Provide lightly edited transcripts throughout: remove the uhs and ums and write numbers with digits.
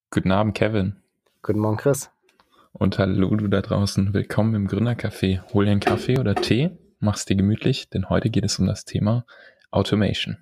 Guten Abend, Kevin. Guten Morgen, Chris. Und hallo, du da draußen. Willkommen im Gründercafé. Hol dir einen Kaffee oder Tee, mach's dir gemütlich, denn heute geht es um das Thema Automation.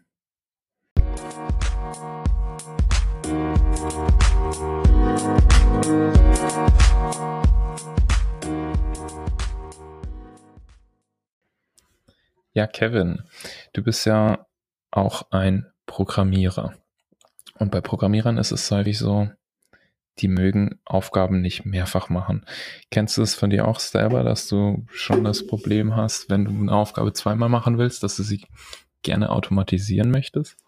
Ja, Kevin, du bist ja auch ein Programmierer. Und bei Programmierern ist es häufig so, die mögen Aufgaben nicht mehrfach machen. Kennst du es von dir auch selber, dass du schon das Problem hast, wenn du eine Aufgabe zweimal machen willst, dass du sie gerne automatisieren möchtest?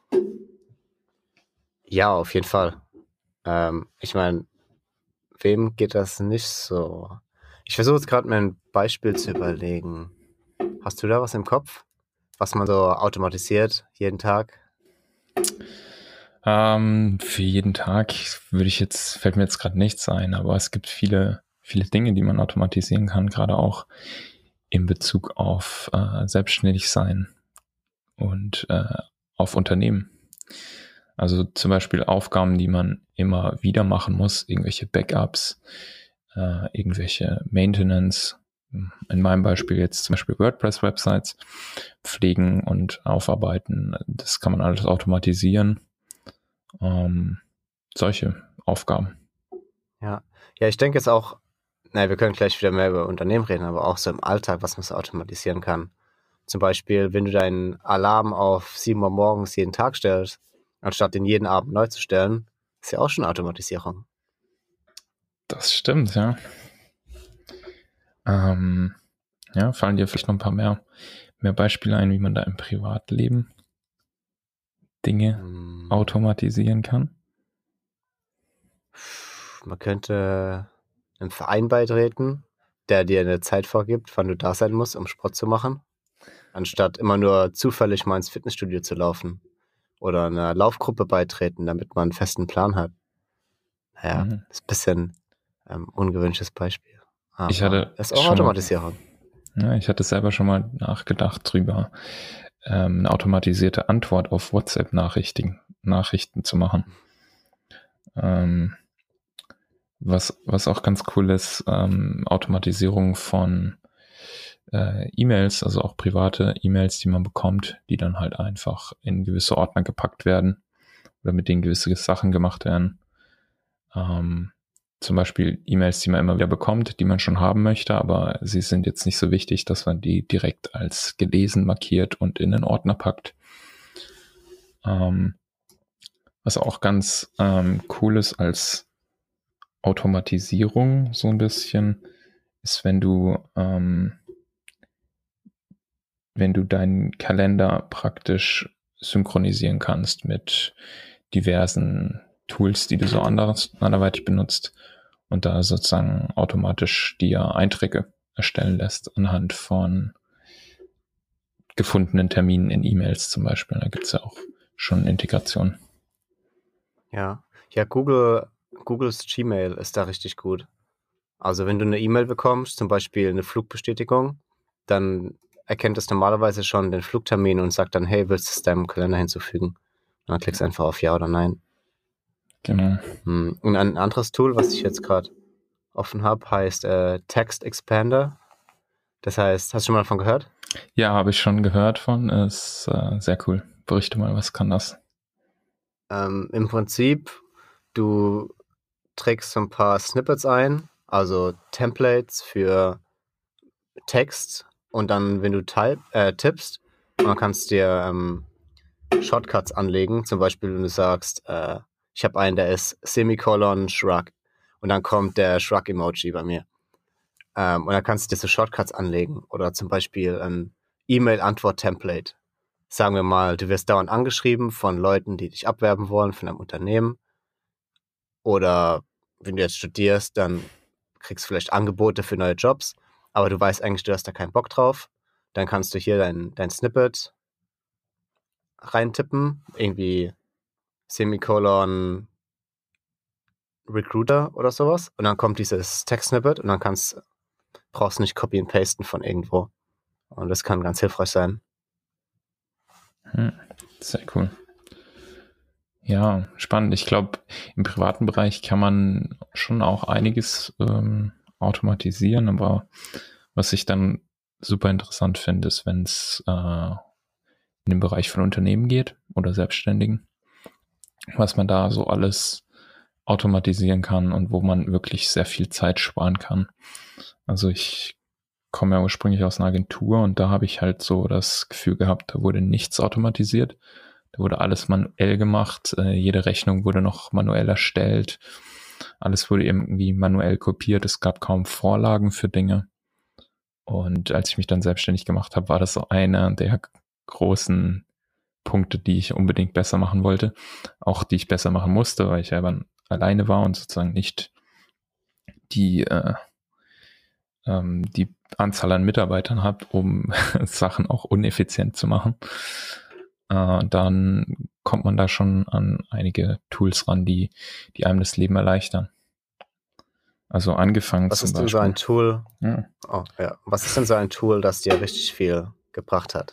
Ja, auf jeden Fall. Ich meine, wem geht das nicht so? Ich versuche jetzt gerade mir ein Beispiel zu überlegen. Hast du da was im Kopf, was man so automatisiert jeden Tag? Für jeden Tag fällt mir jetzt gerade nichts ein, aber es gibt viele Dinge, die man automatisieren kann, gerade auch in Bezug auf selbstständig sein und auf Unternehmen. Also zum Beispiel Aufgaben, die man immer wieder machen muss, irgendwelche Backups, irgendwelche Maintenance. In meinem Beispiel jetzt zum Beispiel WordPress-Websites pflegen und aufarbeiten. Das kann man alles automatisieren. Solche Aufgaben. Ja. Ja, ich denke jetzt auch, wir können gleich wieder mehr über Unternehmen reden, aber auch so im Alltag, was man so automatisieren kann. Zum Beispiel, wenn du deinen Alarm auf 7 Uhr morgens jeden Tag stellst, anstatt den jeden Abend neu zu stellen, ist ja auch schon Automatisierung. Das stimmt, ja. Ja, fallen dir vielleicht noch ein paar mehr Beispiele ein, wie man da im Privatleben Dinge Hm. automatisieren kann? Man könnte einem Verein beitreten, der dir eine Zeit vorgibt, wann du da sein musst, um Sport zu machen, anstatt immer nur zufällig mal ins Fitnessstudio zu laufen. Oder einer Laufgruppe beitreten, damit man einen festen Plan hat. Naja, Mhm. ist ein bisschen ungewöhnliches Beispiel. Ich Aber hatte ist auch schon mal, Automatisierung. ja, ich hatte selber schon mal nachgedacht drüber, eine automatisierte Antwort auf WhatsApp-Nachrichten zu machen. Ähm, was auch ganz cool ist, Automatisierung von E-Mails, also auch private E-Mails, die man bekommt, die dann halt einfach in gewisse Ordner gepackt werden oder mit denen gewisse Sachen gemacht werden. Zum Beispiel E-Mails, die man immer wieder bekommt, die man schon haben möchte, aber sie sind jetzt nicht so wichtig, dass man die direkt als gelesen markiert und in den Ordner packt. Was auch ganz cool ist als Automatisierung so ein bisschen, ist, wenn du deinen Kalender praktisch synchronisieren kannst mit diversen Tools, die du so anderweitig benutzt und da sozusagen automatisch dir Einträge erstellen lässt anhand von gefundenen Terminen in E-Mails zum Beispiel. Da gibt es ja auch schon Integration. Ja. Ja, Googles Gmail ist da richtig gut. Also wenn du eine E-Mail bekommst, zum Beispiel eine Flugbestätigung, dann erkennt es normalerweise schon den Flugtermin und sagt dann, hey, willst du es deinem Kalender hinzufügen? Und dann klickst du einfach auf Ja oder Nein. Genau. Und ein anderes Tool, was ich jetzt gerade offen habe, heißt Text Expander. Das heißt, hast du schon mal davon gehört? Ja, habe ich schon gehört von. Ist sehr cool. Berichte mal, was kann das? Im Prinzip, du trägst so ein paar Snippets ein, also Templates für Text und dann, wenn du tippst, dann kannst du dir Shortcuts anlegen. Zum Beispiel, wenn du sagst, ich habe einen, der ist Semikolon Shrug und dann kommt der Shrug-Emoji bei mir. Und dann kannst du dir so Shortcuts anlegen oder zum Beispiel ein E-Mail-Antwort-Template. Sagen wir mal, du wirst dauernd angeschrieben von Leuten, die dich abwerben wollen von einem Unternehmen. Oder wenn du jetzt studierst, dann kriegst du vielleicht Angebote für neue Jobs, aber du weißt eigentlich, du hast da keinen Bock drauf. Dann kannst du hier dein Snippet reintippen, irgendwie Semikolon Recruiter oder sowas. Und dann kommt dieses Text-Snippet und dann brauchst du nicht copy and pasten von irgendwo. Und das kann ganz hilfreich sein. Sehr cool. Ja, spannend. Ich glaube, im privaten Bereich kann man schon auch einiges automatisieren, aber was ich dann super interessant finde, ist, wenn es in den Bereich von Unternehmen geht oder Selbstständigen, was man da so alles automatisieren kann und wo man wirklich sehr viel Zeit sparen kann. Also ich komme ja ursprünglich aus einer Agentur und da habe ich halt so das Gefühl gehabt, da wurde nichts automatisiert. Da wurde alles manuell gemacht, jede Rechnung wurde noch manuell erstellt, alles wurde irgendwie manuell kopiert, es gab kaum Vorlagen für Dinge. Und als ich mich dann selbstständig gemacht habe, war das so einer der großen Punkte, die ich unbedingt besser machen wollte, auch die ich besser machen musste, weil ich ja dann alleine war und sozusagen nicht die die Anzahl an Mitarbeitern habe, um Sachen auch uneffizient zu machen. Dann kommt man da schon an einige Tools ran, die einem das Leben erleichtern. Also angefangen Was zum ist denn Beispiel. so ein Tool? Ja. Oh, ja. Was ist denn so ein Tool, das dir richtig viel gebracht hat?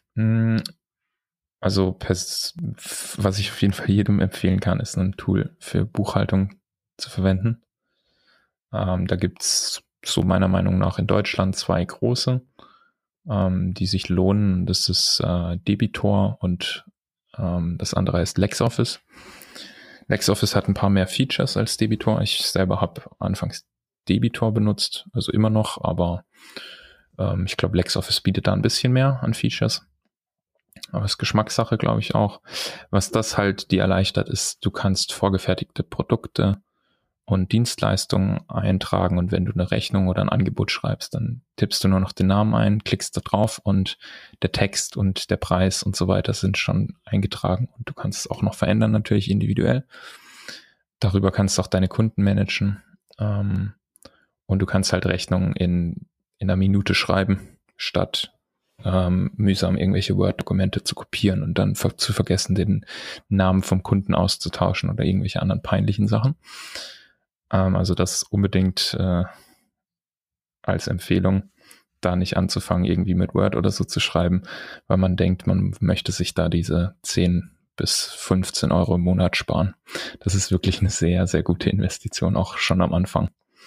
Also was ich auf jeden Fall jedem empfehlen kann, ist ein Tool für Buchhaltung zu verwenden. Da gibt's so meiner Meinung nach in Deutschland 2 große, die sich lohnen. Das ist Debitor und das andere heißt LexOffice. LexOffice hat ein paar mehr Features als Debitor. Ich selber habe anfangs Debitor benutzt, also immer noch, aber ich glaube, LexOffice bietet da ein bisschen mehr an Features. Aber es ist Geschmackssache, glaube ich auch. Was das halt dir erleichtert, ist, du kannst vorgefertigte Produkte und Dienstleistungen eintragen und wenn du eine Rechnung oder ein Angebot schreibst, dann tippst du nur noch den Namen ein, klickst da drauf und der Text und der Preis und so weiter sind schon eingetragen und du kannst es auch noch verändern, natürlich individuell. Darüber kannst du auch deine Kunden managen und du kannst halt Rechnungen in einer Minute schreiben, statt mühsam irgendwelche Word-Dokumente zu kopieren und dann zu vergessen, den Namen vom Kunden auszutauschen oder irgendwelche anderen peinlichen Sachen. Also das unbedingt als Empfehlung, da nicht anzufangen, irgendwie mit Word oder so zu schreiben, weil man denkt, man möchte sich da diese 10 bis 15 Euro im Monat sparen. Das ist wirklich eine sehr, sehr gute Investition, auch schon am Anfang.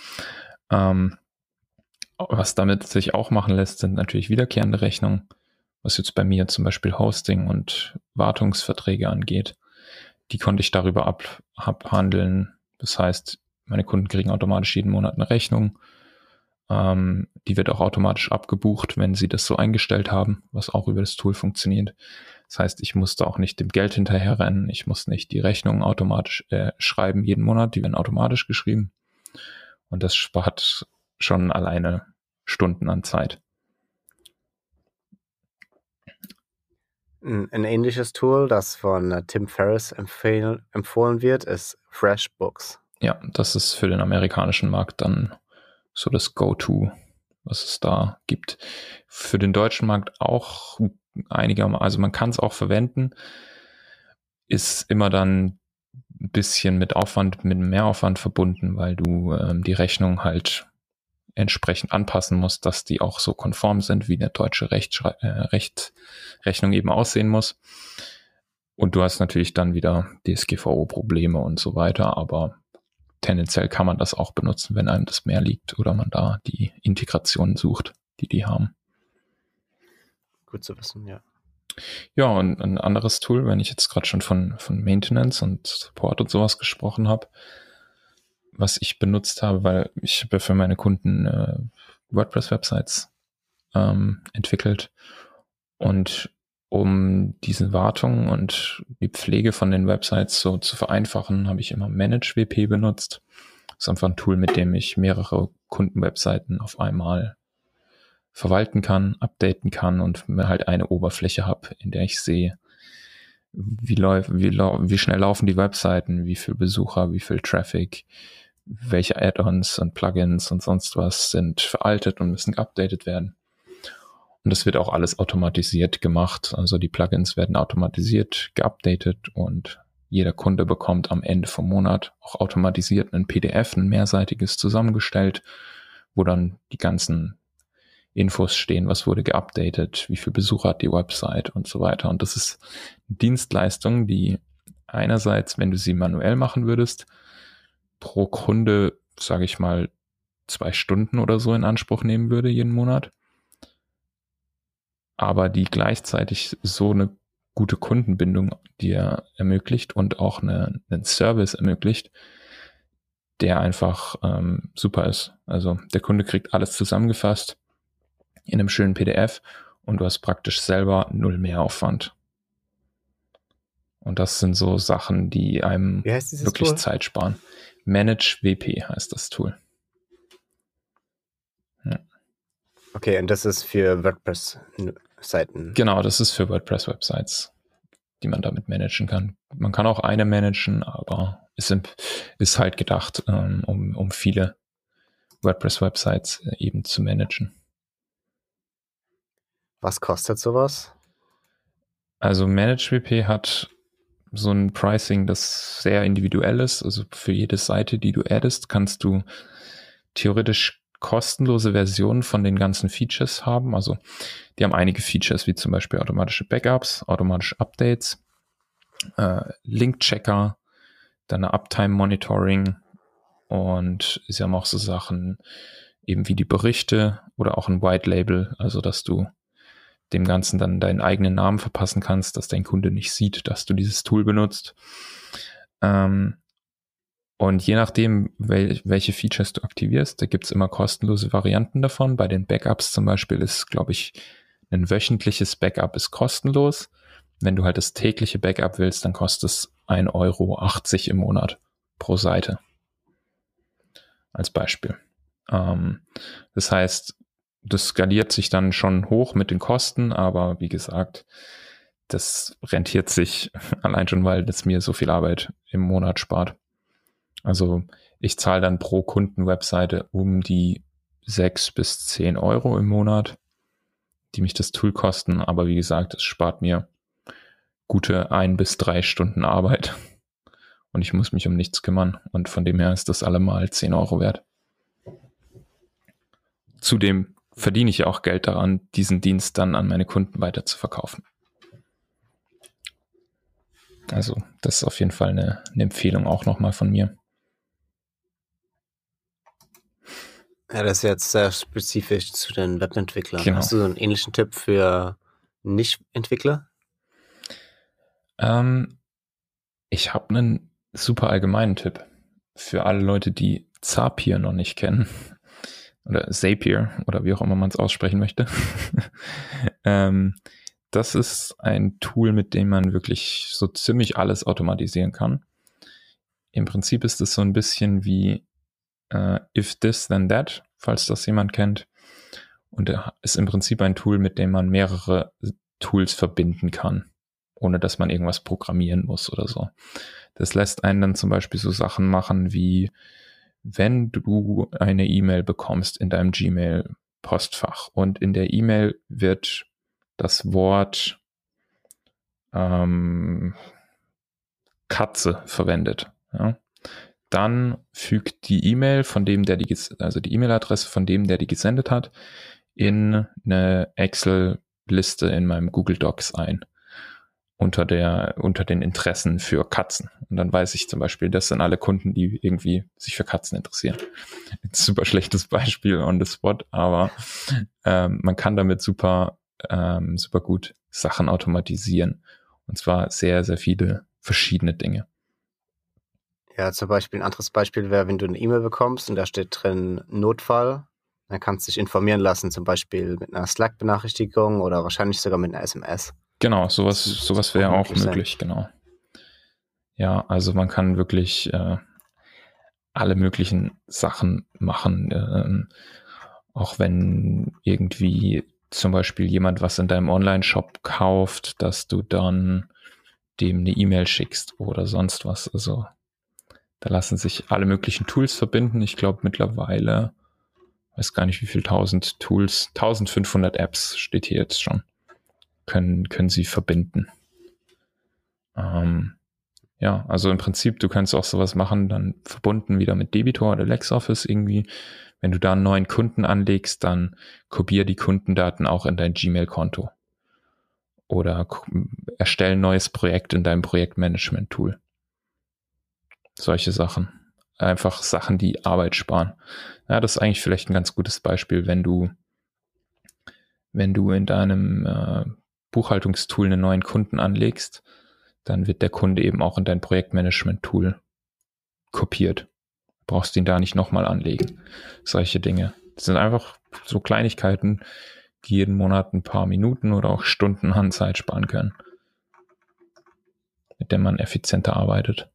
Was damit sich auch machen lässt, sind natürlich wiederkehrende Rechnungen, was jetzt bei mir zum Beispiel Hosting und Wartungsverträge angeht. Die konnte ich darüber abhandeln. Das heißt, meine Kunden kriegen automatisch jeden Monat eine Rechnung. Die wird auch automatisch abgebucht, wenn sie das so eingestellt haben, was auch über das Tool funktioniert. Das heißt, ich musste auch nicht dem Geld hinterherrennen. Ich muss nicht die Rechnungen automatisch schreiben jeden Monat. Die werden automatisch geschrieben. Und das spart schon alleine Stunden an Zeit. Ein ähnliches Tool, das von Tim Ferriss empfohlen wird, ist FreshBooks. Ja, das ist für den amerikanischen Markt dann so das Go-To, was es da gibt. Für den deutschen Markt auch einigermaßen, also man kann es auch verwenden, ist immer dann ein bisschen mit Mehraufwand verbunden, weil du die Rechnung halt entsprechend anpassen musst, dass die auch so konform sind, wie eine deutsche Rechnung eben aussehen muss. Und du hast natürlich dann wieder DSGVO-Probleme und so weiter, aber tendenziell kann man das auch benutzen, wenn einem das mehr liegt oder man da die Integration sucht, die haben. Gut zu wissen, ja. Ja, und ein anderes Tool, wenn ich jetzt gerade schon von Maintenance und Support und sowas gesprochen habe, was ich benutzt habe, weil ich habe ja für meine Kunden WordPress-Websites entwickelt und um diese Wartung und die Pflege von den Websites so zu vereinfachen, habe ich immer ManageWP benutzt. Das ist einfach ein Tool, mit dem ich mehrere Kundenwebseiten auf einmal verwalten kann, updaten kann und mir halt eine Oberfläche habe, in der ich sehe, wie schnell laufen die Webseiten, wie viel Besucher, wie viel Traffic, welche Add-ons und Plugins und sonst was sind veraltet und müssen geupdatet werden. Und das wird auch alles automatisiert gemacht. Also die Plugins werden automatisiert geupdatet und jeder Kunde bekommt am Ende vom Monat auch automatisiert ein PDF, ein mehrseitiges zusammengestellt, wo dann die ganzen Infos stehen, was wurde geupdatet, wie viel Besucher hat die Website und so weiter. Und das ist eine Dienstleistung, die einerseits, wenn du sie manuell machen würdest, pro Kunde, sage ich mal, 2 Stunden oder so in Anspruch nehmen würde jeden Monat, aber die gleichzeitig so eine gute Kundenbindung dir ermöglicht und auch einen Service ermöglicht, der einfach super ist. Also der Kunde kriegt alles zusammengefasst in einem schönen PDF und du hast praktisch selber 0 Mehraufwand. Und das sind so Sachen, die einem Wie heißt dieses wirklich Tool? Zeit sparen. ManageWP heißt das Tool. Ja. Okay, und das ist für WordPress-Seiten. Genau, das ist für WordPress-Websites, die man damit managen kann. Man kann auch eine managen, aber es ist halt gedacht, um viele WordPress-Websites eben zu managen. Was kostet sowas? Also ManageWP hat so ein Pricing, das sehr individuell ist. Also für jede Seite, die du addest, kannst du theoretisch kostenlose Versionen von den ganzen Features haben. Also die haben einige Features, wie zum Beispiel automatische Backups, automatische Updates, Link-Checker, dann eine Uptime-Monitoring und sie haben auch so Sachen eben wie die Berichte oder auch ein White Label, also dass du dem Ganzen dann deinen eigenen Namen verpassen kannst, dass dein Kunde nicht sieht, dass du dieses Tool benutzt. Und je nachdem, welche Features du aktivierst, da gibt es immer kostenlose Varianten davon. Bei den Backups zum Beispiel ist, glaube ich, ein wöchentliches Backup ist kostenlos. Wenn du halt das tägliche Backup willst, dann kostet es 1,80 € im Monat pro Seite. Als Beispiel. Das heißt, das skaliert sich dann schon hoch mit den Kosten, aber wie gesagt, das rentiert sich allein schon, weil das mir so viel Arbeit im Monat spart. Also ich zahle dann pro Kundenwebseite um die 6 bis 10 € im Monat, die mich das Tool kosten, aber wie gesagt, es spart mir gute 1 bis 3 Stunden Arbeit und ich muss mich um nichts kümmern und von dem her ist das allemal 10 € wert. Zudem verdiene ich ja auch Geld daran, diesen Dienst dann an meine Kunden weiter zu verkaufen. Also das ist auf jeden Fall eine Empfehlung auch nochmal von mir. Ja, das ist jetzt sehr spezifisch zu den Webentwicklern. Genau. Hast du so einen ähnlichen Tipp für Nicht-Entwickler? Ich habe einen super allgemeinen Tipp für alle Leute, die Zapier noch nicht kennen. Oder Zapier oder wie auch immer man es aussprechen möchte. Das ist ein Tool, mit dem man wirklich so ziemlich alles automatisieren kann. Im Prinzip ist es so ein bisschen wie If This Then That, falls das jemand kennt. Und ist im Prinzip ein Tool, mit dem man mehrere Tools verbinden kann, ohne dass man irgendwas programmieren muss oder so. Das lässt einen dann zum Beispiel so Sachen machen wie, wenn du eine E-Mail bekommst in deinem Gmail-Postfach und in der E-Mail wird das Wort Katze verwendet, ja, dann fügt die E-Mail von dem, die E-Mail-Adresse von dem, der die gesendet hat, in eine Excel-Liste in meinem Google Docs ein. Unter den Interessen für Katzen. Und dann weiß ich zum Beispiel, das sind alle Kunden, die irgendwie sich für Katzen interessieren. Super schlechtes Beispiel on the spot, aber man kann damit super gut Sachen automatisieren. Und zwar sehr, sehr viele verschiedene Dinge. Ja, zum Beispiel ein anderes Beispiel wäre, wenn du eine E-Mail bekommst und da steht drin Notfall, dann kannst du dich informieren lassen, zum Beispiel mit einer Slack-Benachrichtigung oder wahrscheinlich sogar mit einer SMS. Genau, sowas wäre auch möglich, genau. Ja, also man kann wirklich alle möglichen Sachen machen, auch wenn irgendwie zum Beispiel jemand was in deinem Online-Shop kauft, dass du dann dem eine E-Mail schickst oder sonst was. Also da lassen sich alle möglichen Tools verbinden. Ich glaube mittlerweile, weiß gar nicht wie viel 1000 Tools, 1500 Apps steht hier jetzt schon, können sie verbinden. Ja, also im Prinzip, du kannst auch sowas machen, dann verbunden wieder mit Debitor oder LexOffice irgendwie. Wenn du da einen neuen Kunden anlegst, dann kopier die Kundendaten auch in dein Gmail-Konto. Oder erstell ein neues Projekt in deinem Projektmanagement-Tool. Solche Sachen. Einfach Sachen, die Arbeit sparen. Ja, das ist eigentlich vielleicht ein ganz gutes Beispiel, wenn du in deinem Buchhaltungstool einen neuen Kunden anlegst, dann wird der Kunde eben auch in dein Projektmanagement-Tool kopiert. Brauchst ihn da nicht nochmal anlegen. Solche Dinge. Das sind einfach so Kleinigkeiten, die jeden Monat ein paar Minuten oder auch Stunden an Zeit sparen können, mit der man effizienter arbeitet.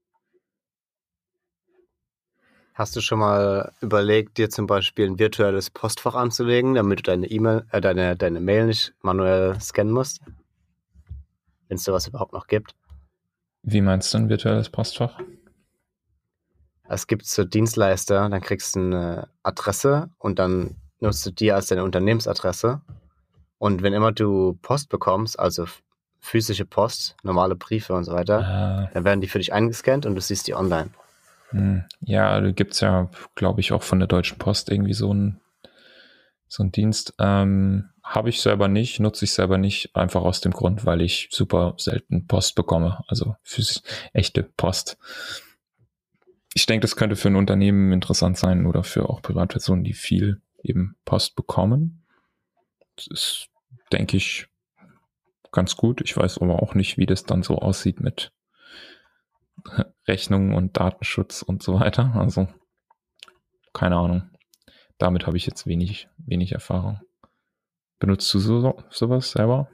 Hast du schon mal überlegt, dir zum Beispiel ein virtuelles Postfach anzulegen, damit du deine E-Mail, deine Mail nicht manuell scannen musst? Wenn es sowas überhaupt noch gibt. Wie meinst du ein virtuelles Postfach? Es gibt so Dienstleister, dann kriegst du eine Adresse und dann nutzt du die als deine Unternehmensadresse. Und wenn immer du Post bekommst, also physische Post, normale Briefe und so weiter, dann werden die für dich eingescannt und du siehst die online. Ja, da gibt es ja, glaube ich, auch von der Deutschen Post irgendwie so einen Dienst. Habe ich selber nicht, nutze ich selber nicht, einfach aus dem Grund, weil ich super selten Post bekomme, also echte Post. Ich denke, das könnte für ein Unternehmen interessant sein oder für auch Privatpersonen, die viel eben Post bekommen. Das ist, denke ich, ganz gut. Ich weiß aber auch nicht, wie das dann so aussieht mit Rechnungen und Datenschutz und so weiter. Also keine Ahnung. Damit habe ich jetzt wenig Erfahrung. Benutzt du sowas selber?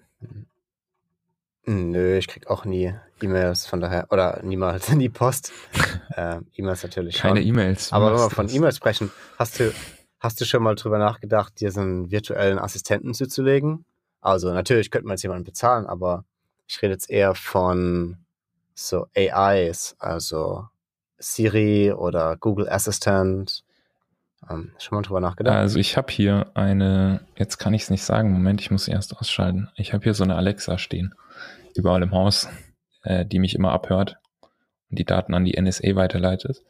Nö, ich krieg auch nie E-Mails, von daher, oder niemals in die Post. E-Mails natürlich schon. Keine E-Mails. Aber wenn wir von E-Mails sprechen, hast du schon mal drüber nachgedacht, dir so einen virtuellen Assistenten zuzulegen? Also natürlich könnte man jetzt jemanden bezahlen, aber ich rede jetzt eher von so AIs, also Siri oder Google Assistant. Schon mal drüber nachgedacht? Also ich habe hier jetzt kann ich es nicht sagen, Moment, ich muss sie erst ausschalten. Ich habe hier so eine Alexa stehen, überall im Haus, die mich immer abhört und die Daten an die NSA weiterleitet.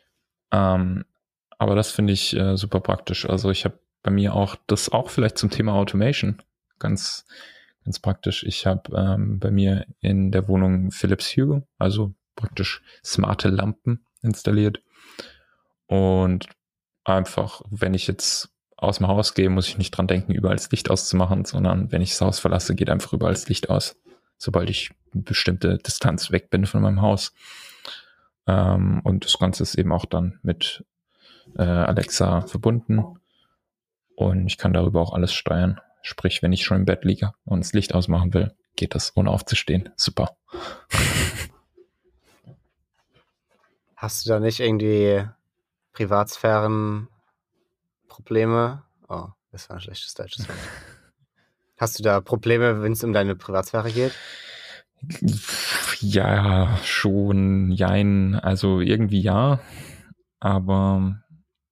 Aber das finde ich super praktisch. Also ich habe bei mir auch das auch vielleicht zum Thema Automation ganz praktisch. Ich habe bei mir in der Wohnung Philips Hue, also praktisch smarte Lampen installiert. Und einfach, wenn ich jetzt aus dem Haus gehe, muss ich nicht dran denken, überall das Licht auszumachen, sondern wenn ich das Haus verlasse, geht einfach überall das Licht aus, sobald ich eine bestimmte Distanz weg bin von meinem Haus. Und das Ganze ist eben auch dann mit Alexa verbunden und ich kann darüber auch alles steuern. Sprich, wenn ich schon im Bett liege und das Licht ausmachen will, geht das ohne aufzustehen. Super. Hast du da nicht irgendwie Privatsphären-Probleme? Oh, das war ein schlechtes deutsches Wort. Hast du da Probleme, wenn es um deine Privatsphäre geht? Ja, schon, jein. Also irgendwie ja, aber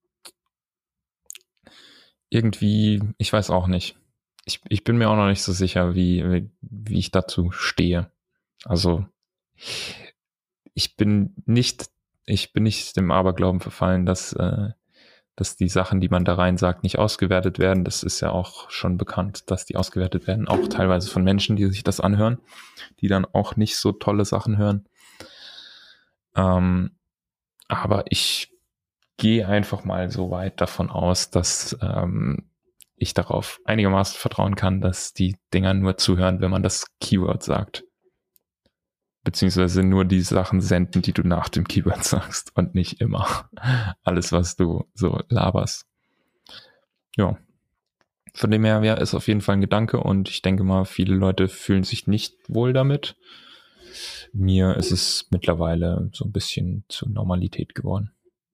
irgendwie, ich weiß auch nicht. Ich bin mir auch noch nicht so sicher, wie ich dazu stehe. Also ich bin nicht dem Aberglauben verfallen, dass die Sachen, die man da rein sagt, nicht ausgewertet werden. Das ist ja auch schon bekannt, dass die ausgewertet werden, auch teilweise von Menschen, die sich das anhören, die dann auch nicht so tolle Sachen hören. Aber ich gehe einfach mal so weit davon aus, dass ich darauf einigermaßen vertrauen kann, dass die Dinger nur zuhören, wenn man das Keyword sagt. Beziehungsweise nur die Sachen senden, die du nach dem Keyword sagst und nicht immer alles, was du so laberst. Ja. Von dem her, ja, ist auf jeden Fall ein Gedanke und ich denke mal, viele Leute fühlen sich nicht wohl damit. Mir ist es mittlerweile so ein bisschen zur Normalität geworden.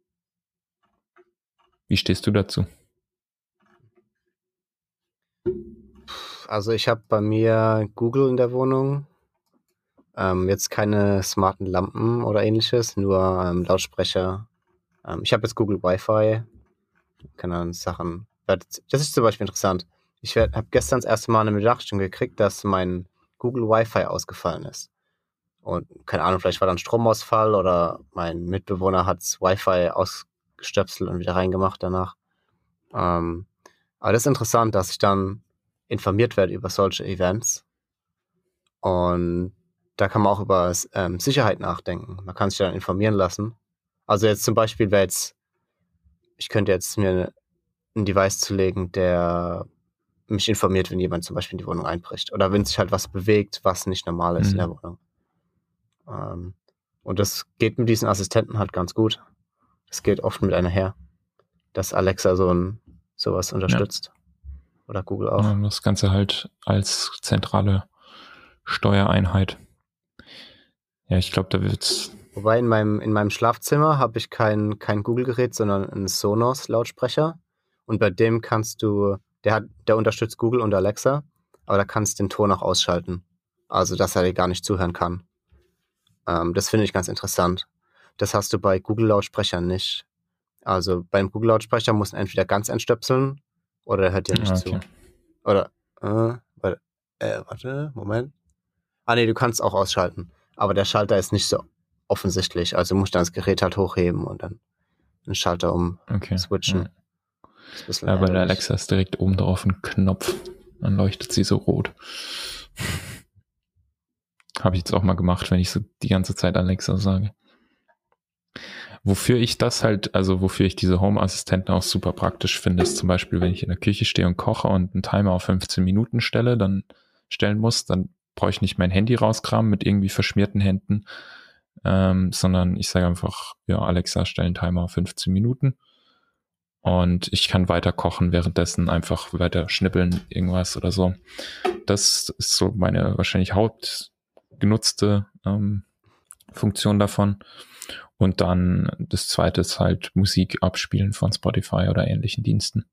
Wie stehst du dazu? Also ich habe bei mir Google in der Wohnung. Jetzt keine smarten Lampen oder ähnliches, nur Lautsprecher. Ich habe jetzt Google Wi-Fi. Keine Ahnung, Sachen. Das ist zum Beispiel interessant. Ich habe gestern das erste Mal eine Benachrichtigung gekriegt, dass mein Google Wi-Fi ausgefallen ist. Und keine Ahnung, vielleicht war dann Stromausfall oder mein Mitbewohner hat das Wi-Fi ausgestöpselt und wieder reingemacht danach. Aber das ist interessant, dass ich dann informiert werde über solche Events. Und da kann man auch über Sicherheit nachdenken. Man kann sich dann informieren lassen. Also jetzt zum Beispiel ich könnte jetzt mir ein Device zulegen, der mich informiert, wenn jemand zum Beispiel in die Wohnung einbricht. Oder wenn sich halt was bewegt, was nicht normal ist in der Wohnung. Und das geht mit diesen Assistenten halt ganz gut. Das geht oft mit einher, dass Alexa sowas unterstützt. Oder Google auch. Ja, das Ganze halt als zentrale Steuereinheit. Ja, ich glaube, da wird's. Wobei in meinem Schlafzimmer habe ich kein Google-Gerät, sondern einen Sonos-Lautsprecher. Und bei dem der unterstützt Google und Alexa, aber da kannst du den Ton auch ausschalten. Also, dass er dir gar nicht zuhören kann. Das finde ich ganz interessant. Das hast du bei Google-Lautsprechern nicht. Also beim Google-Lautsprecher musst du entweder ganz entstöpseln oder er hört dir nicht zu. Oder, warte, Moment. Nee, du kannst auch ausschalten. Aber der Schalter ist nicht so offensichtlich. Also musst du dann das Gerät halt hochheben und dann den Schalter switchen. Ja, bei der Alexa ist direkt oben drauf ein Knopf. Dann leuchtet sie so rot. Habe ich jetzt auch mal gemacht, wenn ich so die ganze Zeit Alexa sage. Wofür ich diese Home-Assistenten auch super praktisch finde, ist zum Beispiel, wenn ich in der Küche stehe und koche und einen Timer auf 15 Minuten stellen muss, dann brauche ich nicht mein Handy rauskramen mit irgendwie verschmierten Händen, sondern ich sage einfach, ja, Alexa, stell einen Timer auf 15 Minuten und ich kann weiter kochen, währenddessen einfach weiter schnippeln, irgendwas oder so. Das ist so meine wahrscheinlich hauptgenutzte Funktion davon. Und dann das zweite ist halt Musik abspielen von Spotify oder ähnlichen Diensten.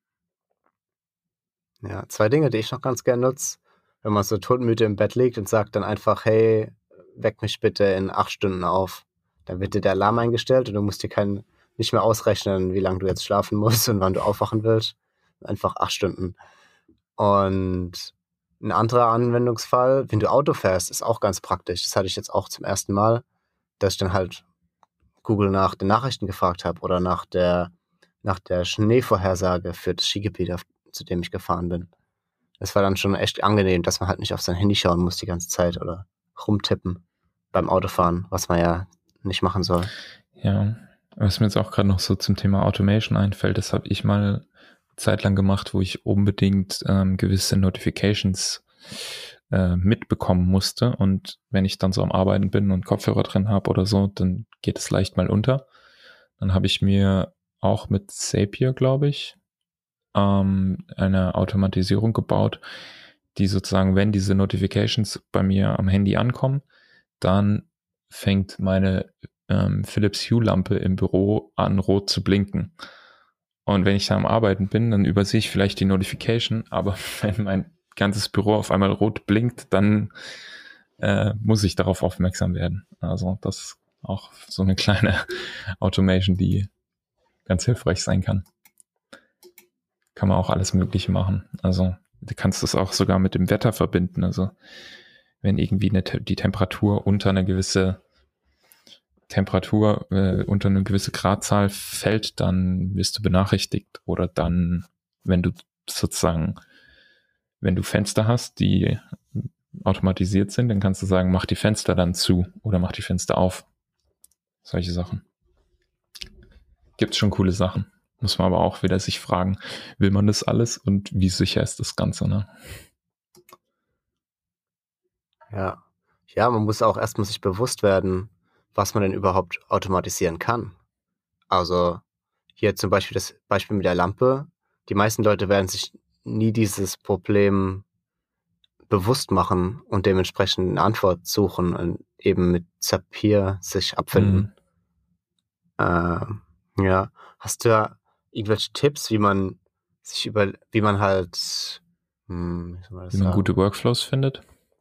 Ja, 2 Dinge, die ich noch ganz gern nutze. Wenn man so todmüde im Bett liegt und sagt dann einfach, hey, weck mich bitte in 8 Stunden auf. Dann wird dir der Alarm eingestellt und du musst dir nicht mehr ausrechnen, wie lange du jetzt schlafen musst und wann du aufwachen willst. Einfach 8 Stunden. Und ein anderer Anwendungsfall, wenn du Auto fährst, ist auch ganz praktisch. Das hatte ich jetzt auch zum ersten Mal, dass ich dann halt Google nach den Nachrichten gefragt habe oder nach der Schneevorhersage für das Skigebiet, zu dem ich gefahren bin. Das war dann schon echt angenehm, dass man halt nicht auf sein Handy schauen muss die ganze Zeit oder rumtippen beim Autofahren, was man ja nicht machen soll. Ja, was mir jetzt auch gerade noch so zum Thema Automation einfällt, das habe ich mal eine Zeit lang gemacht, wo ich unbedingt gewisse Notifications mitbekommen musste, und wenn ich dann so am Arbeiten bin und Kopfhörer drin habe oder so, dann geht es leicht mal unter. Dann habe ich mir auch mit Zapier, glaube ich, eine Automatisierung gebaut, die sozusagen, wenn diese Notifications bei mir am Handy ankommen, dann fängt meine Philips Hue-Lampe im Büro an, rot zu blinken. Und wenn ich da am Arbeiten bin, dann übersehe ich vielleicht die Notification, aber wenn mein ganzes Büro auf einmal rot blinkt, dann muss ich darauf aufmerksam werden. Also das ist auch so eine kleine Automation, die ganz hilfreich sein kann. Kann man auch alles Mögliche machen. Also du kannst das auch sogar mit dem Wetter verbinden. Also wenn irgendwie die Temperatur unter eine gewisse Gradzahl fällt, dann wirst du benachrichtigt. Oder dann, wenn du Fenster hast, die automatisiert sind, dann kannst du sagen, mach die Fenster dann zu oder mach die Fenster auf. Solche Sachen. Gibt's schon coole Sachen. Muss man aber auch wieder sich fragen, will man das alles und wie sicher ist das Ganze, ne? Ja, man muss auch erstmal sich bewusst werden, was man denn überhaupt automatisieren kann. Also hier zum Beispiel das Beispiel mit der Lampe. Die meisten Leute werden sich nie dieses Problem bewusst machen und dementsprechend eine Antwort suchen und eben mit Zapier sich abfinden. Ja, hast du da irgendwelche Tipps, wie man gute Workflows findet?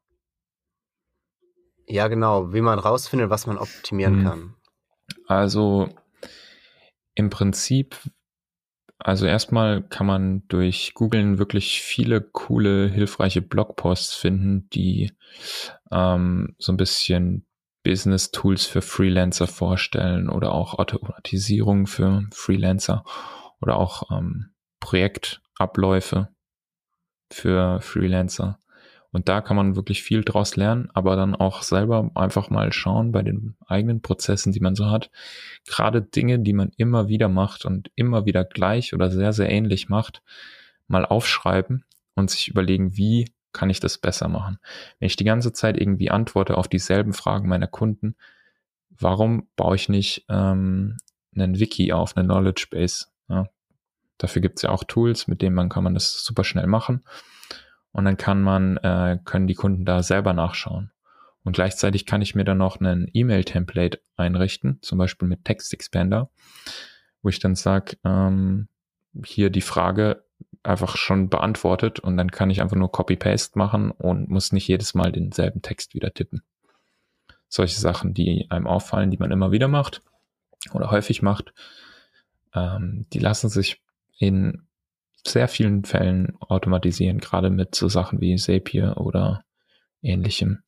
Ja, genau, wie man rausfindet, was man optimieren kann. Also im Prinzip, also erstmal kann man durch Googlen wirklich viele coole, hilfreiche Blogposts finden, die so ein bisschen Business-Tools für Freelancer vorstellen oder auch Automatisierung für Freelancer oder auch Projektabläufe für Freelancer. Und da kann man wirklich viel draus lernen, aber dann auch selber einfach mal schauen bei den eigenen Prozessen, die man so hat. Gerade Dinge, die man immer wieder macht und immer wieder gleich oder sehr, sehr ähnlich macht, mal aufschreiben und sich überlegen, wie kann ich das besser machen. Wenn ich die ganze Zeit irgendwie antworte auf dieselben Fragen meiner Kunden, warum baue ich nicht einen Wiki auf, eine Knowledge Base? Ja, dafür gibt es ja auch Tools, mit denen kann man das super schnell machen. Und dann können die Kunden da selber nachschauen. Und gleichzeitig kann ich mir dann noch einen E-Mail-Template einrichten, zum Beispiel mit Text Expander, wo ich dann sage, hier die Frage einfach schon beantwortet und dann kann ich einfach nur Copy-Paste machen und muss nicht jedes Mal denselben Text wieder tippen. Solche Sachen, die einem auffallen, die man immer wieder macht oder häufig macht, die lassen sich in sehr vielen Fällen automatisieren, gerade mit so Sachen wie Zapier oder ähnlichem.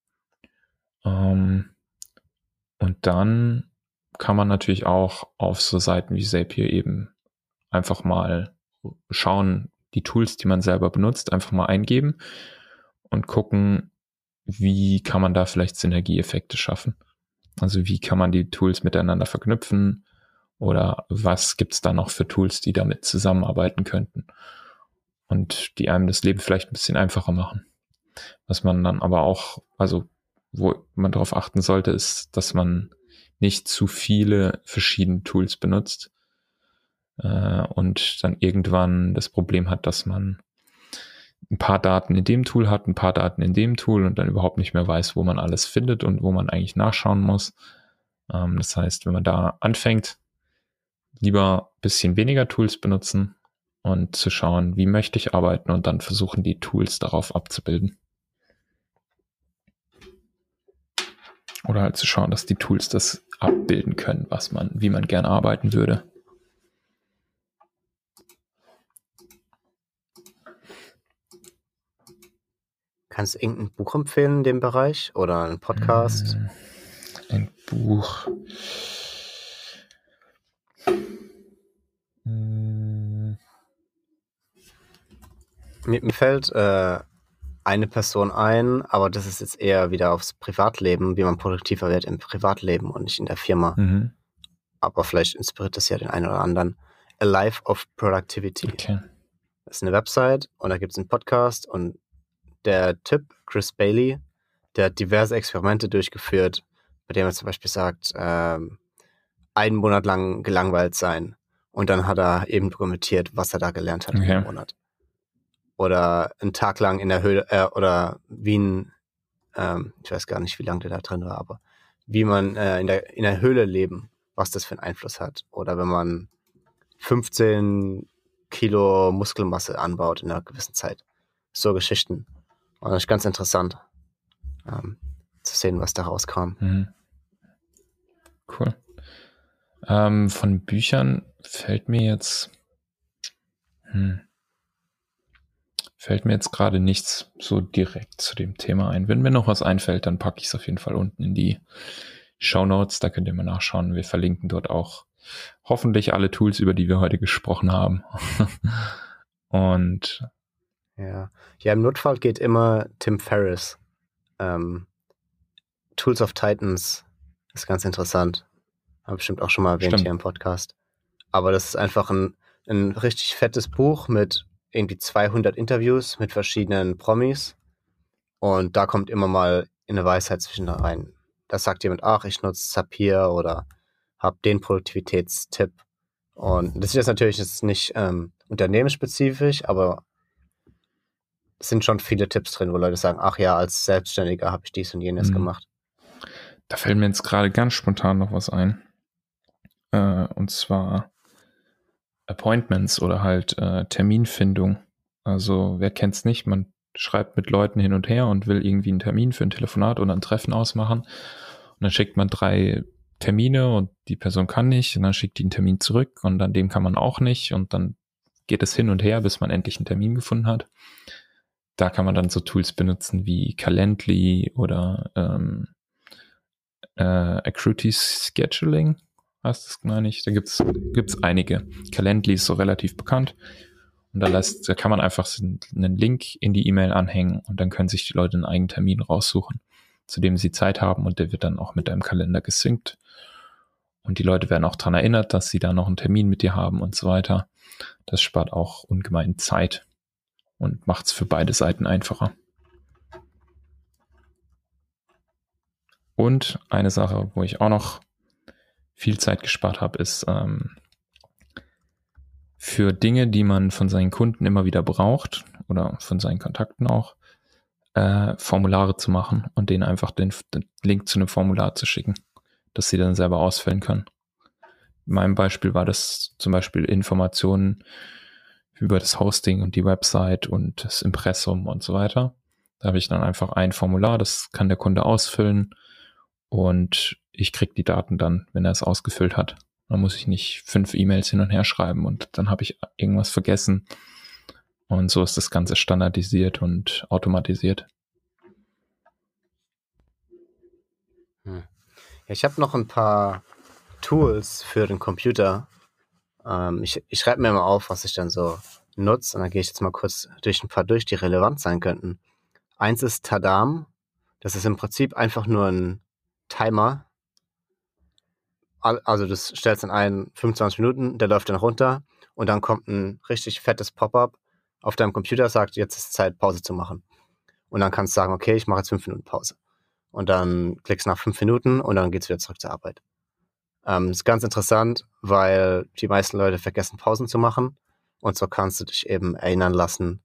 Und dann kann man natürlich auch auf so Seiten wie Zapier eben einfach mal schauen, die Tools, die man selber benutzt, einfach mal eingeben und gucken, wie kann man da vielleicht Synergieeffekte schaffen. Also wie kann man die Tools miteinander verknüpfen oder was gibt es da noch für Tools, die damit zusammenarbeiten könnten und die einem das Leben vielleicht ein bisschen einfacher machen. Was man dann aber auch, also wo man darauf achten sollte, ist, dass man nicht zu viele verschiedene Tools benutzt und dann irgendwann das Problem hat, dass man ein paar Daten in dem Tool hat, ein paar Daten in dem Tool und dann überhaupt nicht mehr weiß, wo man alles findet und wo man eigentlich nachschauen muss. Das heißt, wenn man da anfängt, lieber ein bisschen weniger Tools benutzen und zu schauen, wie möchte ich arbeiten und dann versuchen, die Tools darauf abzubilden. Oder halt zu schauen, dass die Tools das abbilden können, wie man gerne arbeiten würde. Kannst du irgendein Buch empfehlen in dem Bereich oder einen Podcast? Ein Buch. Mir fällt eine Person ein, aber das ist jetzt eher wieder aufs Privatleben, wie man produktiver wird im Privatleben und nicht in der Firma. Mhm. Aber vielleicht inspiriert das ja den einen oder anderen. A Life of Productivity. Okay. Das ist eine Website und da gibt es einen Podcast und der Typ, Chris Bailey, der hat diverse Experimente durchgeführt, bei dem er zum Beispiel sagt, einen Monat lang gelangweilt sein und dann hat er eben dokumentiert, was er da gelernt hat in dem Monat. Oder einen Tag lang in der Höhle, oder Wien, ich weiß gar nicht, wie lange der da drin war, aber wie man in der Höhle leben, was das für einen Einfluss hat. Oder wenn man 15 Kilo Muskelmasse anbaut in einer gewissen Zeit. So Geschichten. Und das ist ganz interessant, zu sehen, was da rauskam. Mhm. Cool. Von Büchern fällt mir jetzt gerade nichts so direkt zu dem Thema ein. Wenn mir noch was einfällt, dann packe ich es auf jeden Fall unten in die Shownotes. Da könnt ihr mal nachschauen. Wir verlinken dort auch hoffentlich alle Tools, über die wir heute gesprochen haben. Und ja, im Notfall geht immer Tim Ferriss. Tools of Titans ist ganz interessant. Habe bestimmt auch schon mal erwähnt hier im Podcast. Aber das ist einfach ein richtig fettes Buch mit irgendwie 200 Interviews mit verschiedenen Promis. Und da kommt immer mal eine Weisheit zwischen rein. Da sagt jemand, ach, ich nutze Zapier oder habe den Produktivitätstipp. Und das ist jetzt natürlich nicht unternehmensspezifisch, aber es sind schon viele Tipps drin, wo Leute sagen, ach ja, als Selbstständiger habe ich dies und jenes gemacht. Da fällt mir jetzt gerade ganz spontan noch was ein. Und zwar Appointments oder halt Terminfindung. Also wer kennt's nicht, man schreibt mit Leuten hin und her und will irgendwie einen Termin für ein Telefonat oder ein Treffen ausmachen. Und dann schickt man 3 Termine und die Person kann nicht und dann schickt die einen Termin zurück und an dem kann man auch nicht und dann geht es hin und her, bis man endlich einen Termin gefunden hat. Da kann man dann so Tools benutzen wie Calendly oder Acuity Scheduling. Was das meine ich? Da gibt's einige. Calendly ist so relativ bekannt Und da kann man einfach einen Link in die E-Mail anhängen und dann können sich die Leute einen eigenen Termin raussuchen, zu dem sie Zeit haben und der wird dann auch mit deinem Kalender gesynkt. Und die Leute werden auch daran erinnert, dass sie da noch einen Termin mit dir haben und so weiter. Das spart auch ungemein Zeit und macht es für beide Seiten einfacher. Und eine Sache, wo ich auch noch viel Zeit gespart habe, ist für Dinge, die man von seinen Kunden immer wieder braucht oder von seinen Kontakten auch, Formulare zu machen und denen einfach den Link zu einem Formular zu schicken, dass sie dann selber ausfüllen können. In meinem Beispiel war das zum Beispiel Informationen über das Hosting und die Website und das Impressum und so weiter. Da habe ich dann einfach ein Formular, das kann der Kunde ausfüllen und ich kriege die Daten dann, wenn er es ausgefüllt hat. Dann muss ich nicht 5 E-Mails hin und her schreiben und dann habe ich irgendwas vergessen. Und so ist das Ganze standardisiert und automatisiert. Ja, ich habe noch ein paar Tools für den Computer. Ich schreibe mir mal auf, was ich dann so nutze. Und dann gehe ich jetzt mal kurz durch ein paar durch, die relevant sein könnten. Eins ist Tadam. Das ist im Prinzip einfach nur ein Timer. Also das stellst dann ein, 25 Minuten, der läuft dann runter und dann kommt ein richtig fettes Pop-up auf deinem Computer, sagt, jetzt ist Zeit, Pause zu machen. Und dann kannst du sagen, okay, ich mache jetzt 5 Minuten Pause. Und dann klickst du nach 5 Minuten und dann geht's wieder zurück zur Arbeit. Ist ganz interessant, weil die meisten Leute vergessen, Pausen zu machen. Und so kannst du dich eben erinnern lassen,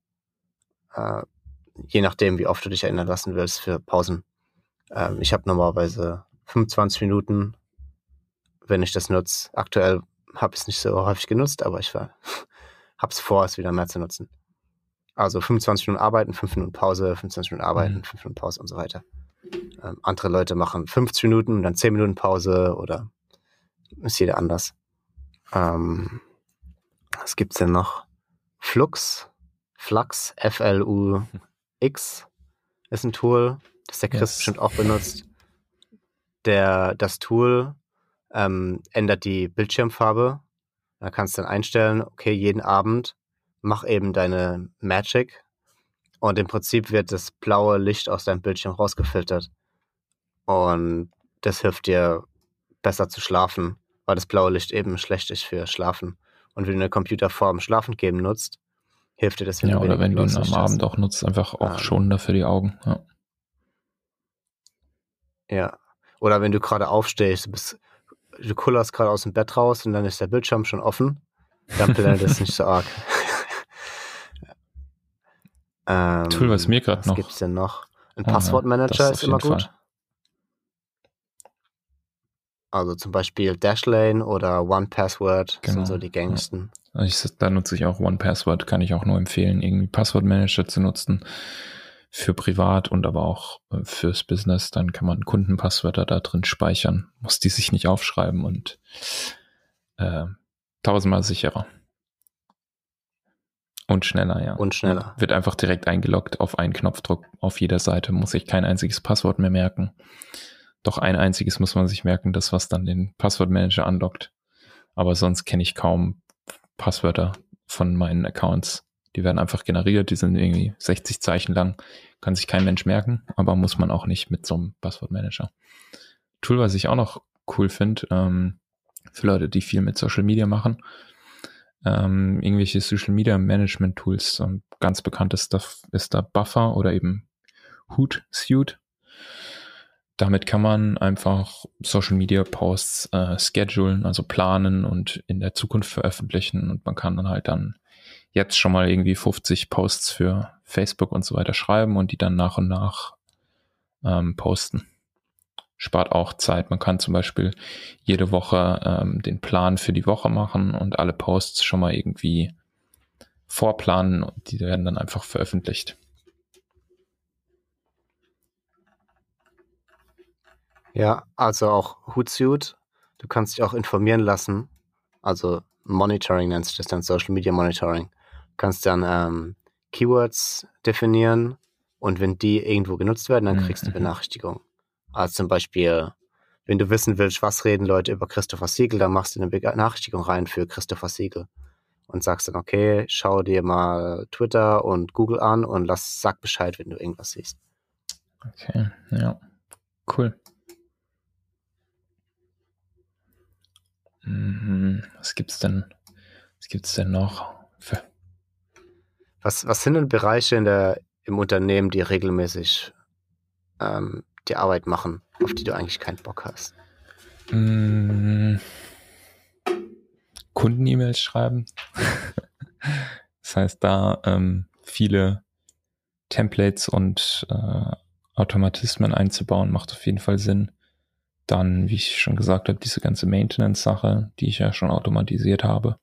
je nachdem, wie oft du dich erinnern lassen willst für Pausen. Ich habe normalerweise 25 Minuten, wenn ich das nutze. Aktuell habe ich es nicht so häufig genutzt, aber ich habe es vor, es wieder mehr zu nutzen. Also 25 Minuten arbeiten, 5 Minuten Pause, 25 Minuten arbeiten, 5 Minuten Pause und so weiter. Andere Leute machen 50 Minuten, dann 10 Minuten Pause oder ist jeder anders. Was gibt's denn noch? Flux, F-L-U-X ist ein Tool, das der Chris bestimmt auch benutzt. Das Tool ändert die Bildschirmfarbe. Da kannst du dann einstellen, okay, jeden Abend mach eben deine Magic und im Prinzip wird das blaue Licht aus deinem Bildschirm rausgefiltert. Und das hilft dir besser zu schlafen, weil das blaue Licht eben schlecht ist für Schlafen. Und wenn du eine Computerform Schlafen geben nutzt, hilft dir das, wenn oder wenn du ihn am Abend auch nutzt, einfach auch schonender für die Augen. Ja. Oder wenn du gerade aufstehst, du kullerst gerade aus dem Bett raus und dann ist der Bildschirm schon offen, dann blendet das nicht so arg. Tool, was mir gerade noch... Was gibt's denn noch? Ein Passwortmanager ist immer gut. Also zum Beispiel Dashlane oder 1Password sind so die gängigsten. Ja. Da nutze ich auch 1Password, kann ich auch nur empfehlen, irgendwie Passwortmanager zu nutzen für privat und aber auch fürs Business. Dann kann man Kundenpasswörter da drin speichern, muss die sich nicht aufschreiben und 1000-mal sicherer. Und schneller, ja. Und schneller. Wird einfach direkt eingeloggt auf einen Knopfdruck auf jeder Seite, muss ich kein einziges Passwort mehr merken. Doch ein einziges muss man sich merken, das was dann den Passwortmanager anlockt. Aber sonst kenne ich kaum Passwörter von meinen Accounts. Die werden einfach generiert, die sind irgendwie 60 Zeichen lang. Kann sich kein Mensch merken, aber muss man auch nicht mit so einem Passwortmanager. Tool, was ich auch noch cool finde, für Leute, die viel mit Social Media machen, irgendwelche Social Media Management Tools. Ganz bekanntes ist da Buffer oder eben Hootsuite. Damit kann man einfach Social Media Posts schedulen, also planen und in der Zukunft veröffentlichen. Und man kann dann jetzt schon mal irgendwie 50 Posts für Facebook und so weiter schreiben und die dann nach und nach posten. Spart auch Zeit. Man kann zum Beispiel jede Woche den Plan für die Woche machen und alle Posts schon mal irgendwie vorplanen und die werden dann einfach veröffentlicht. Ja, also auch Hootsuite. Du kannst dich auch informieren lassen. Also Monitoring nennt sich das dann, Social Media Monitoring. Du kannst dann Keywords definieren und wenn die irgendwo genutzt werden, dann kriegst du Benachrichtigungen. Also zum Beispiel, wenn du wissen willst, was reden Leute über Christopher Siegel, dann machst du eine Benachrichtigung rein für Christopher Siegel. und sagst dann, okay, schau dir mal Twitter und Google an und sag Bescheid, wenn du irgendwas siehst. Okay, ja, cool. Was gibt's denn noch? Was sind denn Bereiche im Unternehmen, die regelmäßig die Arbeit machen, auf die du eigentlich keinen Bock hast? Kunden-E-Mails schreiben. Das heißt, da viele Templates und Automatismen einzubauen, macht auf jeden Fall Sinn. Dann, wie ich schon gesagt habe, diese ganze Maintenance-Sache, die ich ja schon automatisiert habe.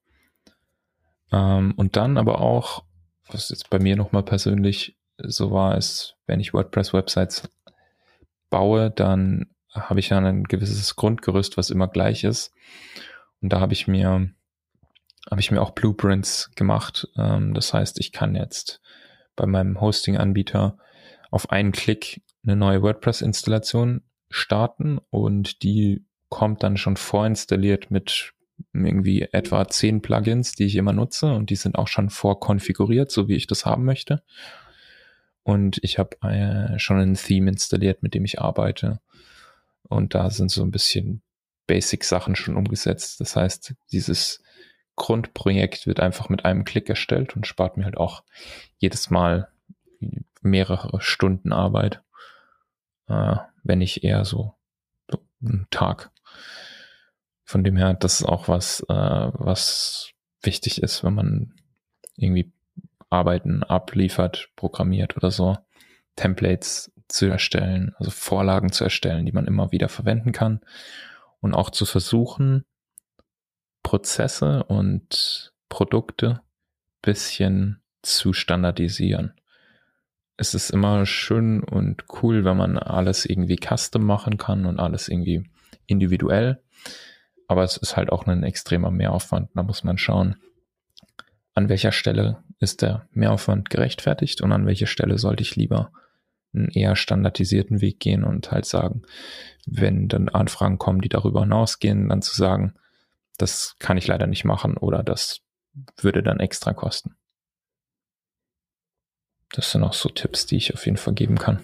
Und dann aber auch, was jetzt bei mir nochmal persönlich so war, ist, wenn ich WordPress-Websites baue, dann habe ich ja ein gewisses Grundgerüst, was immer gleich ist. Und da habe ich mir auch Blueprints gemacht. Das heißt, ich kann jetzt bei meinem Hosting-Anbieter auf einen Klick eine neue WordPress-Installation starten und die kommt dann schon vorinstalliert mit irgendwie etwa 10 Plugins, die ich immer nutze, und die sind auch schon vorkonfiguriert, so wie ich das haben möchte. Und ich habe schon ein Theme installiert, mit dem ich arbeite. Und da sind so ein bisschen Basic-Sachen schon umgesetzt. Das heißt, dieses Grundprojekt wird einfach mit einem Klick erstellt und spart mir halt auch jedes Mal mehrere Stunden Arbeit, wenn nicht eher so einen Tag. Von dem her, das ist auch was wichtig ist, wenn man irgendwie Arbeiten abliefert, programmiert oder so, Templates zu erstellen, also Vorlagen zu erstellen, die man immer wieder verwenden kann, und auch zu versuchen, Prozesse und Produkte bisschen zu standardisieren. Es ist immer schön und cool, wenn man alles irgendwie custom machen kann und alles irgendwie individuell, aber es ist halt auch ein extremer Mehraufwand. Da muss man schauen, an welcher Stelle ist der Mehraufwand gerechtfertigt und an welcher Stelle sollte ich lieber einen eher standardisierten Weg gehen und halt sagen, wenn dann Anfragen kommen, die darüber hinausgehen, dann zu sagen, das kann ich leider nicht machen oder das würde dann extra kosten. Das sind auch so Tipps, die ich auf jeden Fall geben kann.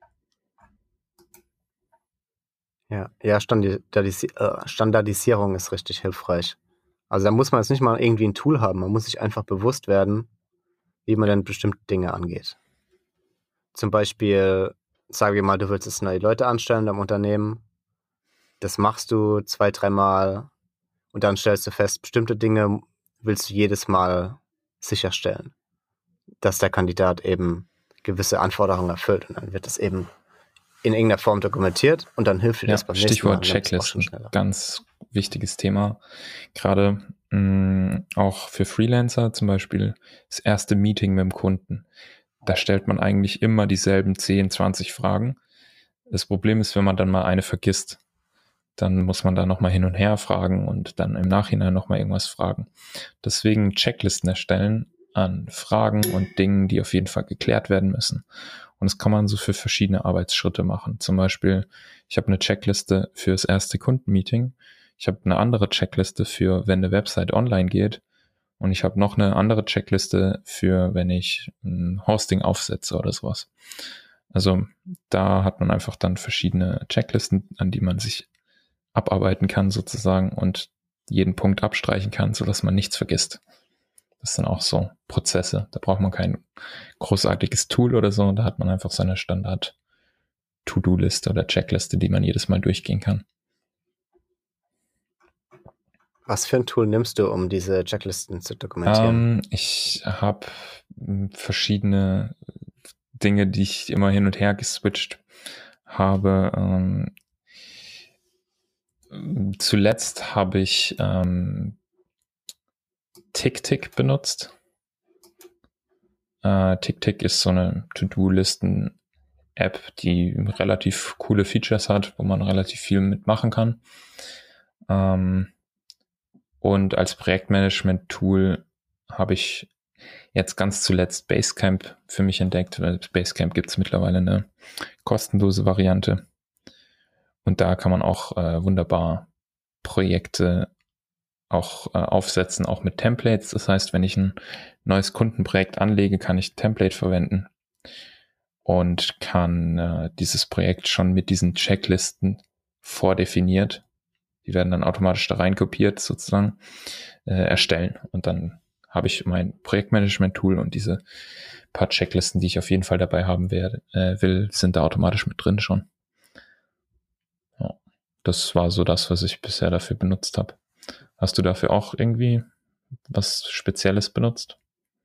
Ja, Standardisierung ist richtig hilfreich. Also da muss man jetzt nicht mal irgendwie ein Tool haben, man muss sich einfach bewusst werden, wie man dann bestimmte Dinge angeht. Zum Beispiel, sagen wir mal, du willst jetzt neue Leute anstellen im Unternehmen. Das machst du 2, 3 Mal und dann stellst du fest, bestimmte Dinge willst du jedes Mal sicherstellen, dass der Kandidat eben gewisse Anforderungen erfüllt. Und dann wird das eben in irgendeiner Form dokumentiert und dann hilft dir das beim nächsten Mal. Stichwort Checklisten, ganz wichtiges Thema. Gerade auch für Freelancer zum Beispiel das erste Meeting mit dem Kunden. Da stellt man eigentlich immer dieselben 10, 20 Fragen. Das Problem ist, wenn man dann mal eine vergisst, dann muss man da nochmal hin und her fragen und dann im Nachhinein nochmal irgendwas fragen. Deswegen Checklisten erstellen an Fragen und Dingen, die auf jeden Fall geklärt werden müssen. Und das kann man so für verschiedene Arbeitsschritte machen. Zum Beispiel, ich habe eine Checkliste für das erste Kundenmeeting. Ich habe eine andere Checkliste für, wenn eine Website online geht. Und ich habe noch eine andere Checkliste für, wenn ich ein Hosting aufsetze oder sowas. Also da hat man einfach dann verschiedene Checklisten, an die man sich abarbeiten kann sozusagen und jeden Punkt abstreichen kann, sodass man nichts vergisst. Das sind auch so Prozesse. Da braucht man kein großartiges Tool oder so. Da hat man einfach seine Standard-To-Do-Liste oder Checkliste, die man jedes Mal durchgehen kann. Was für ein Tool nimmst du, um diese Checklisten zu dokumentieren? Ich habe verschiedene Dinge, die ich immer hin und her geswitcht habe. Zuletzt habe ich TickTick benutzt. TickTick ist so eine To-Do-Listen-App, die relativ coole Features hat, wo man relativ viel mitmachen kann. Und als Projektmanagement-Tool habe ich jetzt ganz zuletzt Basecamp für mich entdeckt. Basecamp gibt es mittlerweile eine kostenlose Variante. Und da kann man auch wunderbar Projekte auch aufsetzen, auch mit Templates. Das heißt, wenn ich ein neues Kundenprojekt anlege, kann ich ein Template verwenden und kann dieses Projekt schon mit diesen Checklisten vordefiniert, die werden dann automatisch da reinkopiert sozusagen, erstellen. Und dann habe ich mein Projektmanagement-Tool und diese paar Checklisten, die ich auf jeden Fall dabei haben will, sind da automatisch mit drin schon. Ja, das war so das, was ich bisher dafür benutzt habe. Hast du dafür auch irgendwie was Spezielles benutzt?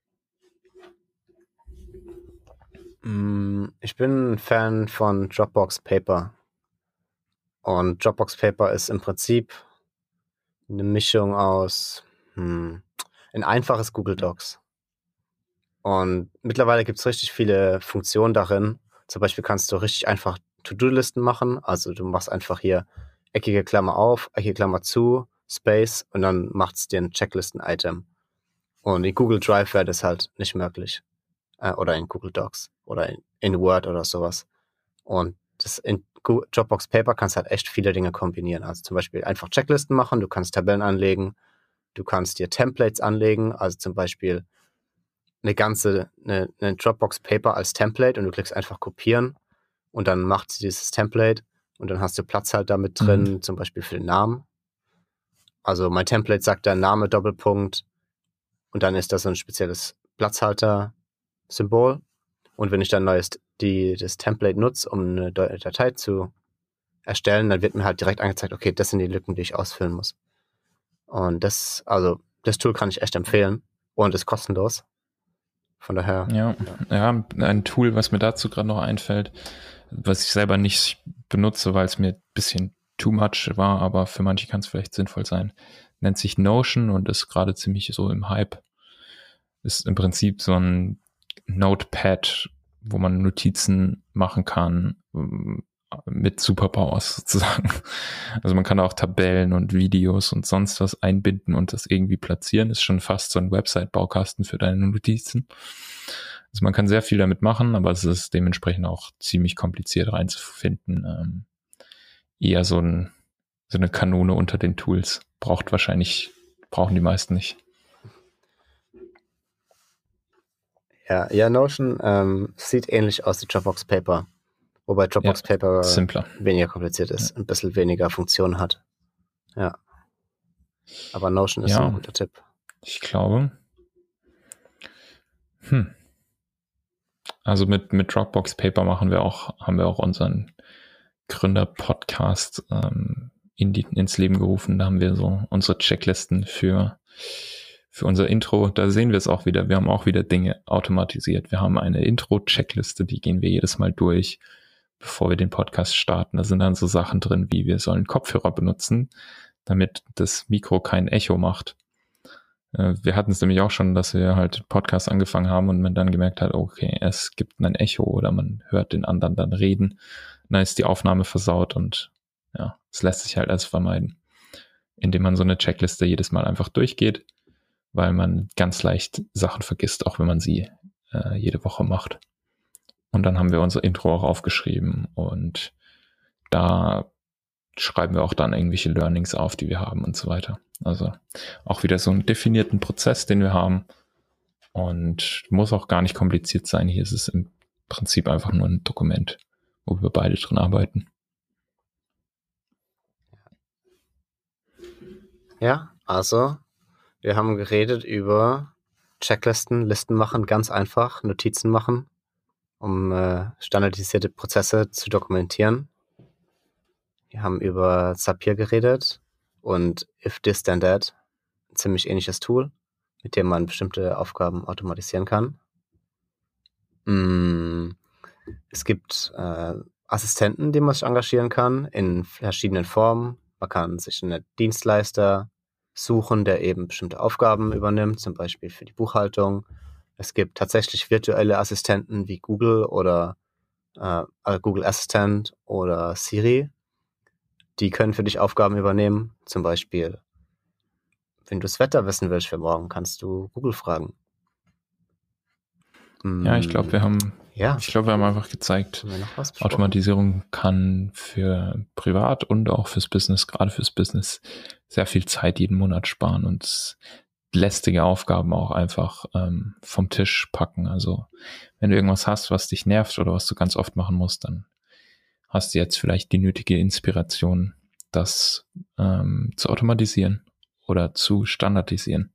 Ich bin ein Fan von Dropbox Paper. Und Dropbox Paper ist im Prinzip eine Mischung aus ein einfaches Google Docs. Und mittlerweile gibt es richtig viele Funktionen darin. Zum Beispiel kannst du richtig einfach To-Do-Listen machen. Also du machst einfach hier eckige Klammer auf, eckige Klammer zu, Space und dann macht es dir ein Checklisten-Item. Und in Google Drive wäre das halt nicht möglich. Oder in Google Docs oder in Word oder sowas. Und das in Dropbox Paper kannst halt echt viele Dinge kombinieren. Also zum Beispiel einfach Checklisten machen, du kannst Tabellen anlegen, du kannst dir Templates anlegen, also zum Beispiel eine Dropbox Paper als Template und du klickst einfach kopieren und dann macht sie dieses Template und dann hast du Platz halt damit drin, zum Beispiel für den Namen. Also mein Template sagt dann Name, Doppelpunkt und dann ist das so ein spezielles Platzhalter-Symbol. Und wenn ich dann das Template nutze, um eine Datei zu erstellen, dann wird mir halt direkt angezeigt, okay, das sind die Lücken, die ich ausfüllen muss. Und das Tool kann ich echt empfehlen und ist kostenlos. Von daher. Ja, ein Tool, was mir dazu gerade noch einfällt, was ich selber nicht benutze, weil es mir ein bisschen too much war, aber für manche kann es vielleicht sinnvoll sein, nennt sich Notion und ist gerade ziemlich so im Hype. Ist im Prinzip so ein Notepad, wo man Notizen machen kann mit Superpowers sozusagen. Also man kann auch Tabellen und Videos und sonst was einbinden und das irgendwie platzieren. Ist schon fast so ein Website-Baukasten für deine Notizen. Also man kann sehr viel damit machen, aber es ist dementsprechend auch ziemlich kompliziert reinzufinden. Eher so eine Kanone unter den Tools. Brauchen die meisten nicht. Ja, Notion sieht ähnlich aus wie Dropbox Paper. Wobei Dropbox Paper simpler, weniger kompliziert ist, ein bisschen weniger Funktionen hat. Ja. Aber Notion ist ein guter Tipp. Ich glaube. Also mit Dropbox Paper haben wir auch unseren Gründer-Podcast ins Leben gerufen. Da haben wir so unsere Checklisten für unser Intro. Da sehen wir es auch wieder. Wir haben auch wieder Dinge automatisiert. Wir haben eine Intro-Checkliste, die gehen wir jedes Mal durch, bevor wir den Podcast starten. Da sind dann so Sachen drin, wie wir sollen Kopfhörer benutzen, damit das Mikro kein Echo macht. Wir hatten es nämlich auch schon, dass wir halt Podcasts angefangen haben und man dann gemerkt hat, okay, es gibt ein Echo oder man hört den anderen dann reden. Dann ist die Aufnahme versaut und ja, es lässt sich halt alles vermeiden, indem man so eine Checkliste jedes Mal einfach durchgeht, weil man ganz leicht Sachen vergisst, auch wenn man sie jede Woche macht. Und dann haben wir unser Intro auch aufgeschrieben und da schreiben wir auch dann irgendwelche Learnings auf, die wir haben und so weiter. Also auch wieder so einen definierten Prozess, den wir haben und muss auch gar nicht kompliziert sein. Hier ist es im Prinzip einfach nur ein Dokument, wo wir beide drin arbeiten. Ja, also wir haben geredet über Checklisten, Listen machen, ganz einfach, Notizen machen, um standardisierte Prozesse zu dokumentieren. Wir haben über Zapier geredet und If This Then That, ein ziemlich ähnliches Tool, mit dem man bestimmte Aufgaben automatisieren kann. Es gibt Assistenten, die man sich engagieren kann in verschiedenen Formen. Man kann sich einen Dienstleister suchen, der eben bestimmte Aufgaben übernimmt, zum Beispiel für die Buchhaltung. Es gibt tatsächlich virtuelle Assistenten wie Google oder Google Assistant oder Siri. Die können für dich Aufgaben übernehmen. Zum Beispiel, wenn du das Wetter wissen willst für morgen, kannst du Google fragen. Ja, ich glaube, wir haben Ja, Ich glaube, wir haben einfach gezeigt, haben wir noch was besprochen? Automatisierung kann für privat und auch fürs Business, gerade fürs Business, sehr viel Zeit jeden Monat sparen und lästige Aufgaben auch einfach vom Tisch packen. Also wenn du irgendwas hast, was dich nervt oder was du ganz oft machen musst, dann hast du jetzt vielleicht die nötige Inspiration, das zu automatisieren oder zu standardisieren.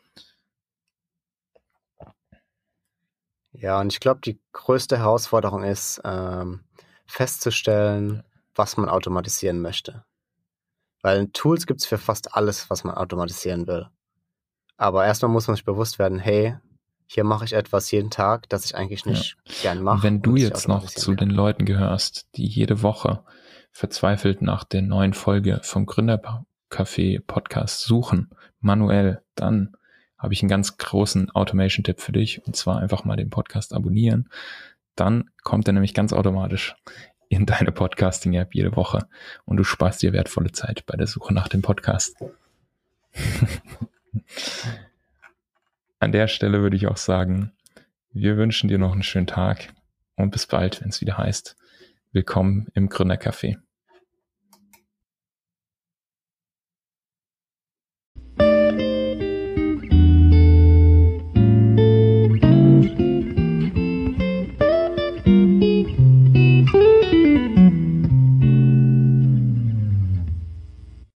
Ja, und ich glaube, die größte Herausforderung ist, festzustellen, was man automatisieren möchte. Weil Tools gibt's für fast alles, was man automatisieren will. Aber erstmal muss man sich bewusst werden, hey, hier mache ich etwas jeden Tag, das ich eigentlich nicht gern Und mache wenn du und ich jetzt noch automatisieren zu den kann. Leuten gehörst, die jede Woche verzweifelt nach der neuen Folge vom Gründercafé Podcast suchen, manuell, dann habe ich einen ganz großen Automation-Tipp für dich, und zwar einfach mal den Podcast abonnieren. Dann kommt er nämlich ganz automatisch in deine Podcasting-App jede Woche und du sparst dir wertvolle Zeit bei der Suche nach dem Podcast. An der Stelle würde ich auch sagen, wir wünschen dir noch einen schönen Tag und bis bald, wenn es wieder heißt, willkommen im Gründercafé.